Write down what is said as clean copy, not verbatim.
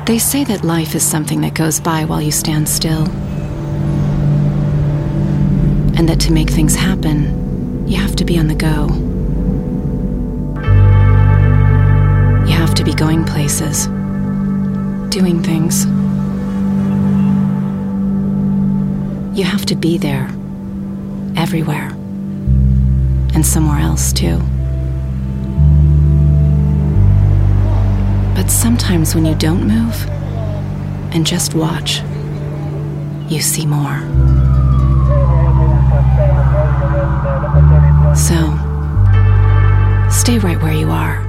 They say that life is something that goes by while you stand still. And that to make things happen, you have to be on the go. You have to be going places, doing things. You have to be there, everywhere, and somewhere else too. But sometimes when you don't move and just watch, you see more. So, stay right where you are.